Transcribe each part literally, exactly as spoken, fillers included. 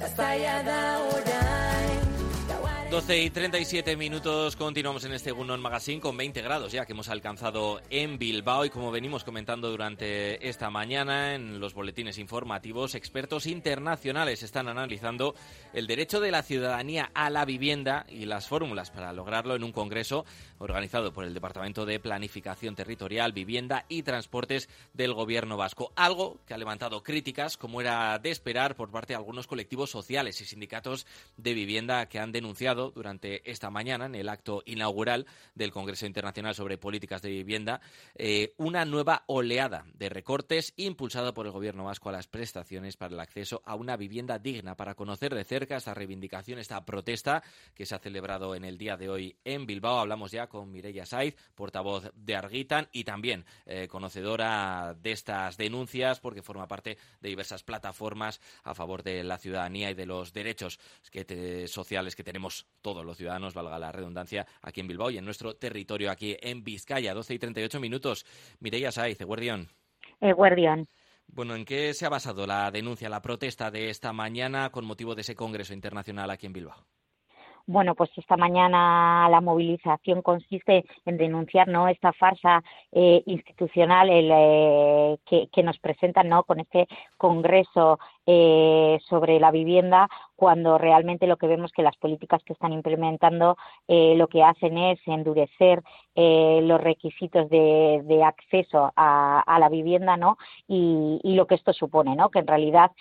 doce y treinta y siete minutos, continuamos en este Egunon Magazine con veinte grados ya que hemos alcanzado en Bilbao, y como venimos comentando durante esta mañana en los boletines informativos, expertos internacionales están analizando el derecho de la ciudadanía a la vivienda y las fórmulas para lograrlo en un congreso organizado por el Departamento de Planificación Territorial, Vivienda y Transportes del Gobierno vasco. Algo que ha levantado críticas, como era de esperar, por parte de algunos colectivos sociales y sindicatos de vivienda que han denunciado durante esta mañana, en el acto inaugural del Congreso Internacional sobre Políticas de Vivienda, eh, una nueva oleada de recortes impulsada por el Gobierno vasco a las prestaciones para el acceso a una vivienda digna. Para conocer de cerca esta reivindicación, esta protesta que se ha celebrado en el día de hoy en Bilbao, hablamos ya con Mireia Saiz, portavoz de Argitan y también eh, conocedora de estas denuncias, porque forma parte de diversas plataformas a favor de la ciudadanía y de los derechos que te, sociales que tenemos todos los ciudadanos, valga la redundancia, aquí en Bilbao y en nuestro territorio, aquí en Vizcaya. doce y treinta y ocho minutos. Mireia Saiz, Eguerdión. Eguerdión. Bueno, ¿en qué se ha basado la denuncia, la protesta de esta mañana con motivo de ese Congreso Internacional aquí en Bilbao? Bueno, pues esta mañana la movilización consiste en denunciar, ¿no?, esta farsa eh, institucional el, eh, que, que nos presentan, ¿no?, con este congreso eh, sobre la vivienda, cuando realmente lo que vemos que las políticas que están implementando eh, lo que hacen es endurecer eh, los requisitos de, de acceso a, a la vivienda, ¿no?, y, y lo que esto supone, ¿no?, que en realidad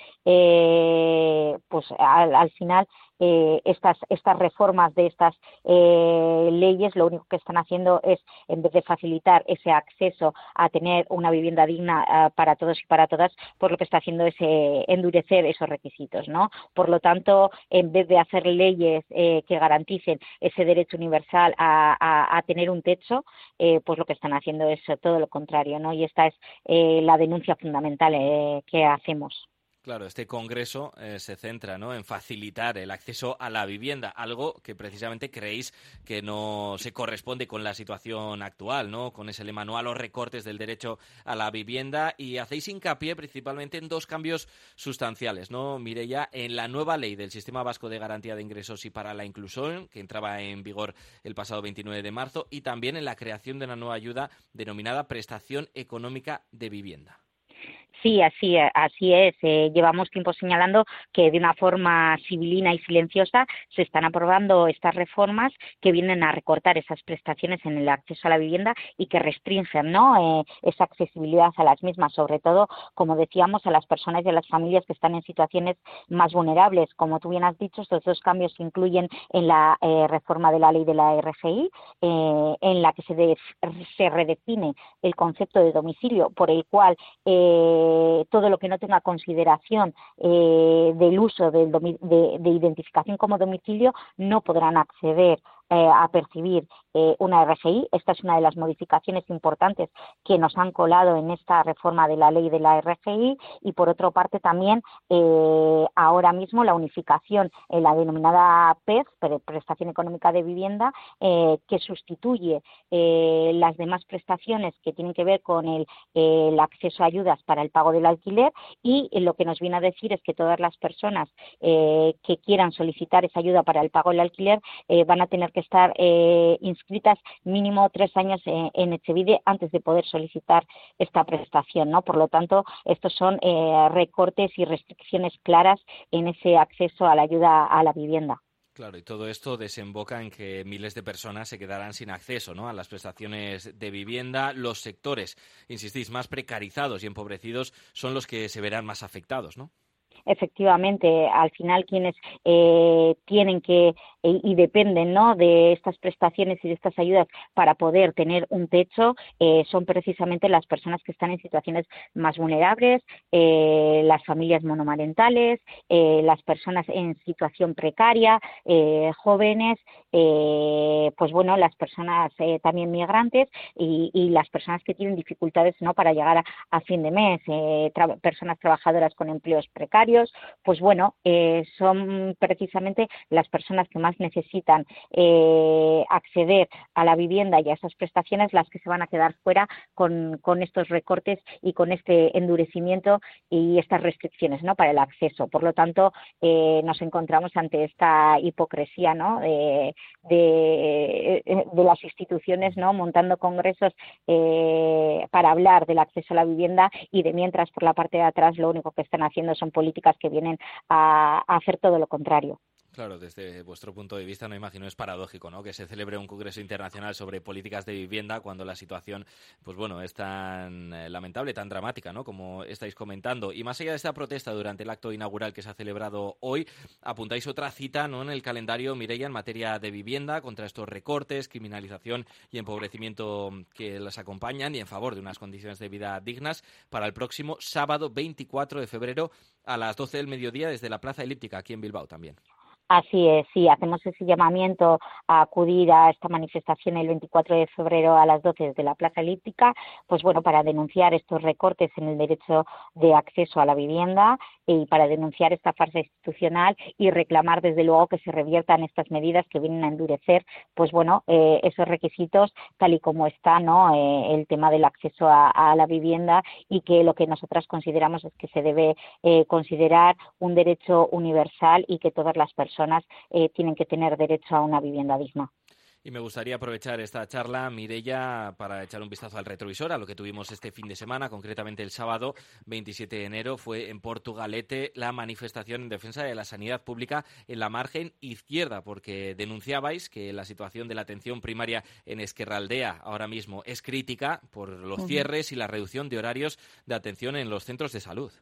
eh, pues al, al final Eh, estas estas reformas de estas eh, leyes lo único que están haciendo es, en vez de facilitar ese acceso a tener una vivienda digna eh, para todos y para todas, pues lo que está haciendo es eh, endurecer esos requisitos, ¿no? Por lo tanto, en vez de hacer leyes eh, que garanticen ese derecho universal a, a, a tener un techo, eh, pues lo que están haciendo es todo lo contrario, ¿no? Y esta es eh, la denuncia fundamental eh, que hacemos. Claro, este congreso eh, se centra, ¿no?, en facilitar el acceso a la vivienda, algo que precisamente creéis que no se corresponde con la situación actual, ¿no?, con ese lema no a los recortes del derecho a la vivienda, y hacéis hincapié principalmente en dos cambios sustanciales, ¿no, Mireia? En la nueva ley del Sistema Vasco de Garantía de Ingresos y para la Inclusión, que entraba en vigor el pasado veintinueve de marzo, y también en la creación de una nueva ayuda denominada Prestación Económica de Vivienda. Sí, así, así es. Eh, llevamos tiempo señalando que de una forma sibilina y silenciosa se están aprobando estas reformas que vienen a recortar esas prestaciones en el acceso a la vivienda y que restringen, ¿no?, eh, esa accesibilidad a las mismas, sobre todo, como decíamos, a las personas y a las familias que están en situaciones más vulnerables. Como tú bien has dicho, estos dos cambios se incluyen en la eh, reforma de la ley de la R G I, eh, en la que se, de, se redefine el concepto de domicilio, por el cual eh, Eh, todo lo que no tenga consideración eh, del uso del domi- de, de identificación como domicilio no podrán acceder eh, a percibir eh, una R G I. Esta es una de las modificaciones importantes que nos han colado en esta reforma de la ley de la R G I, y por otra parte también eh, ahora mismo la unificación en la denominada P E V, Prestación Económica de Vivienda, eh, que sustituye eh, las demás prestaciones que tienen que ver con el, eh, el acceso a ayudas para el pago del alquiler, y eh, lo que nos viene a decir es que todas las personas eh, que quieran solicitar esa ayuda para el pago del alquiler eh, van a tener que estar eh, inscritas mínimo tres años en, en Etxebide antes de poder solicitar esta prestación, ¿no? Por lo tanto, estos son eh, recortes y restricciones claras en ese acceso a la ayuda a la vivienda. Claro, y todo esto desemboca en que miles de personas se quedarán sin acceso, ¿no?, a las prestaciones de vivienda. Los sectores, insistís, más precarizados y empobrecidos son los que se verán más afectados, ¿no? Efectivamente, al final quienes eh, tienen que eh, y dependen, ¿no?, de estas prestaciones y de estas ayudas para poder tener un techo eh, son precisamente las personas que están en situaciones más vulnerables, eh, las familias monomarentales, eh, las personas en situación precaria, eh, jóvenes eh, pues bueno, las personas eh, también migrantes y, y las personas que tienen dificultades, ¿no?, para llegar a, a fin de mes, eh, tra personas trabajadoras con empleos precarios, pues bueno, eh, son precisamente las personas que más necesitan eh, acceder a la vivienda y a esas prestaciones las que se van a quedar fuera con, con estos recortes y con este endurecimiento y estas restricciones, ¿no?, para el acceso. Por lo tanto, eh, nos encontramos ante esta hipocresía, ¿no?, de, de, de las instituciones, ¿no?, montando congresos eh, para hablar del acceso a la vivienda y de mientras por la parte de atrás lo único que están haciendo son políticas que vienen a, a hacer todo lo contrario. Claro, desde vuestro punto de vista, no imagino, es paradójico, ¿no?, que se celebre un congreso internacional sobre políticas de vivienda cuando la situación, pues bueno, es tan eh, lamentable, tan dramática, ¿no?, como estáis comentando. Y más allá de esta protesta durante el acto inaugural que se ha celebrado hoy, apuntáis otra cita, ¿no?, en el calendario, Mireia, en materia de vivienda, contra estos recortes, criminalización y empobrecimiento que las acompañan y en favor de unas condiciones de vida dignas para el próximo sábado veinticuatro de febrero a las doce del mediodía desde la Plaza Elíptica, aquí en Bilbao también. Así es, sí, hacemos ese llamamiento a acudir a esta manifestación el veinticuatro de febrero a las doce desde la Plaza Elíptica, pues bueno, para denunciar estos recortes en el derecho de acceso a la vivienda y para denunciar esta farsa institucional y reclamar desde luego que se reviertan estas medidas que vienen a endurecer, pues bueno, eh, esos requisitos tal y como está, ¿no?, eh, el tema del acceso a, a la vivienda y que lo que nosotras consideramos es que se debe eh, considerar un derecho universal y que todas las personas Eh, tienen que tener derecho a una vivienda digna. Y me gustaría aprovechar esta charla, Mireia, para echar un vistazo al retrovisor, a lo que tuvimos este fin de semana, concretamente el sábado veintisiete de enero, fue en Portugalete la manifestación en defensa de la sanidad pública en la margen izquierda, porque denunciabais que la situación de la atención primaria en Ezkerraldea ahora mismo es crítica por los cierres y la reducción de horarios de atención en los centros de salud.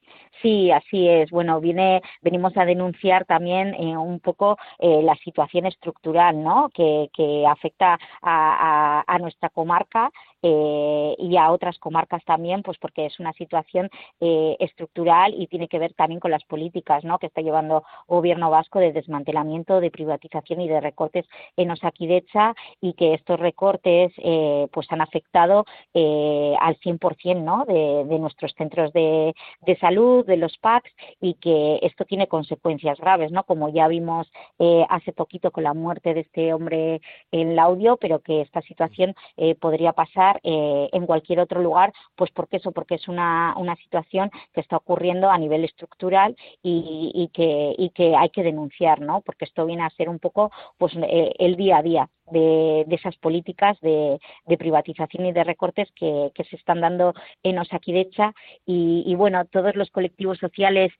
Sí, así es. Bueno, viene, venimos a denunciar también eh, un poco eh, la situación estructural, ¿no?, que, que afecta a, a, a nuestra comarca eh, y a otras comarcas también, pues porque es una situación eh, estructural y tiene que ver también con las políticas, ¿no?, que está llevando el Gobierno vasco de desmantelamiento, de privatización y de recortes en Osakidetza y que estos recortes eh, pues han afectado eh, al cien por cien, ¿no?, de, de nuestros centros de, de salud, de los P A Cs y que esto tiene consecuencias graves, ¿no?, como ya vimos eh, hace poquito con la muerte de este hombre en Laudio, pero que esta situación eh, podría pasar eh, en cualquier otro lugar, pues porque eso, porque es una, una situación que está ocurriendo a nivel estructural y, y, que, y que hay que denunciar, ¿no?, porque esto viene a ser un poco pues eh, el día a día de, de esas políticas de, de privatización y de recortes que, que se están dando en Osakidetza y, y bueno, todos los colectivos sociales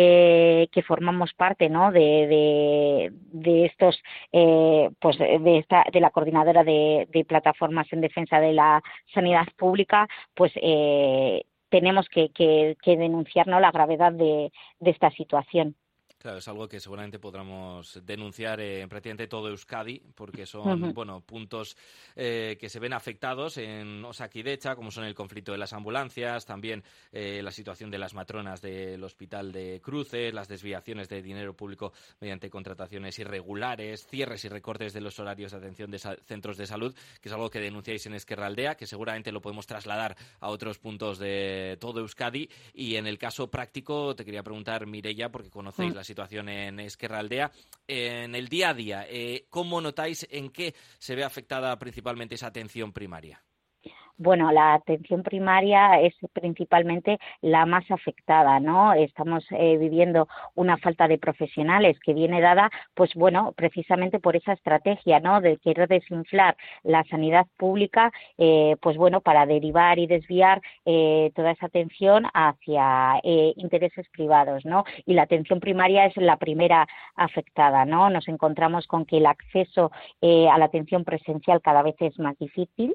eh, que formamos parte, ¿no?, de, de, de estos eh, pues de esta de la coordinadora de, de plataformas en defensa de la sanidad pública, pues eh, tenemos que, que, que denunciar, ¿no?, la gravedad de, de esta situación. Claro, es algo que seguramente podremos denunciar eh, en prácticamente todo Euskadi, porque son uh-huh. bueno puntos eh, que se ven afectados en Osakidetza, como son el conflicto de las ambulancias, también eh, la situación de las matronas del Hospital de Cruces, las desviaciones de dinero público mediante contrataciones irregulares, cierres y recortes de los horarios de atención de centros de salud, que es algo que denunciáis en Ezkerraldea, que seguramente lo podemos trasladar a otros puntos de todo Euskadi. Y en el caso práctico, te quería preguntar, Mireia, porque conocéis uh-huh. la situación en Ezkerraldea. En el día a día, eh, ¿cómo notáis en qué se ve afectada principalmente esa atención primaria? Bueno, la atención primaria es principalmente la más afectada, ¿no? Estamos eh, viviendo una falta de profesionales que viene dada, pues bueno, precisamente por esa estrategia, ¿no?, de querer desinflar la sanidad pública, eh, pues bueno, para derivar y desviar eh, toda esa atención hacia eh, intereses privados, ¿no? Y la atención primaria es la primera afectada, ¿no? Nos encontramos con que el acceso eh, a la atención presencial cada vez es más difícil.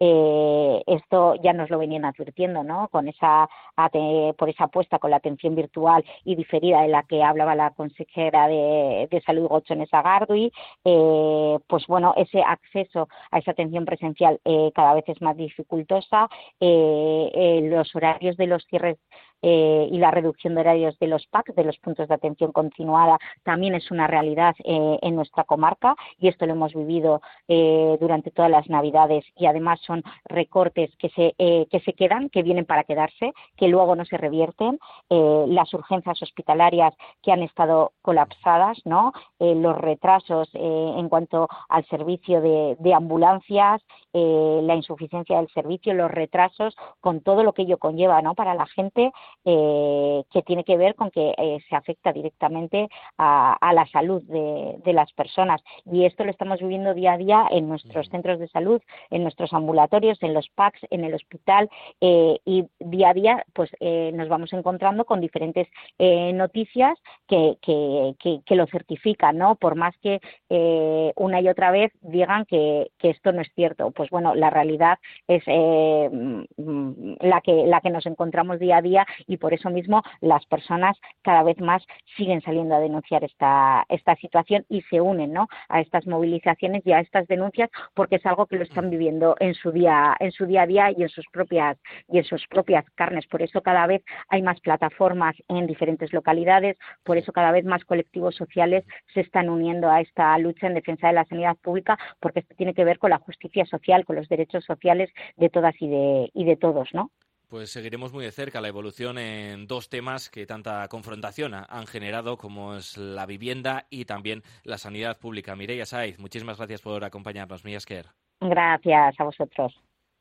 Eh, Esto ya nos lo venían advirtiendo, ¿no?, con esa por esa apuesta con la atención virtual y diferida de la que hablaba la consejera de, de Salud, Gotzone Sagardui. Eh, pues bueno, ese acceso a esa atención presencial eh, cada vez es más dificultosa. Eh, eh, los horarios de los cierres eh, y la reducción de horarios de los P A C, de los puntos de atención continuada, también es una realidad eh, en nuestra comarca, y esto lo hemos vivido eh, durante todas las Navidades, y además son recortes que se, eh, que se quedan, que vienen para quedarse, que luego no se revierten. Eh, las urgencias hospitalarias que han estado colapsadas, ¿no? Eh, los retrasos eh, en cuanto al servicio de, de ambulancias, eh, la insuficiencia del servicio, los retrasos, con todo lo que ello conlleva, ¿no? Para la gente, eh, que tiene que ver con que eh, se afecta directamente a, a la salud de, de las personas, y esto lo estamos viviendo día a día en nuestros centros de salud, en nuestros ambulatorios, en los P A Cs, en el hospital, eh, y día a día pues eh, nos vamos encontrando con diferentes eh, noticias que, que, que, que lo certifican, ¿no? Por más que eh, una y otra vez digan que, que esto no es cierto, pues bueno, la realidad es eh, la que la que nos encontramos día a día, y por eso mismo las personas cada vez más siguen saliendo a denunciar esta esta situación y se unen, ¿no? A estas movilizaciones y a estas denuncias, porque es algo que lo están viviendo en su día en su día a día y en sus propias y en sus propias carnes. Por eso cada vez hay más plataformas en diferentes localidades, por eso cada vez más colectivos sociales se están uniendo a esta lucha en defensa de la sanidad pública, porque esto tiene que ver con la justicia social, con los derechos sociales de todas y de y de todos, ¿no? Pues seguiremos muy de cerca la evolución en dos temas que tanta confrontación han generado, como es la vivienda y también la sanidad pública. Mireia Saiz, muchísimas gracias por acompañarnos. Mila esker. Gracias a vosotros.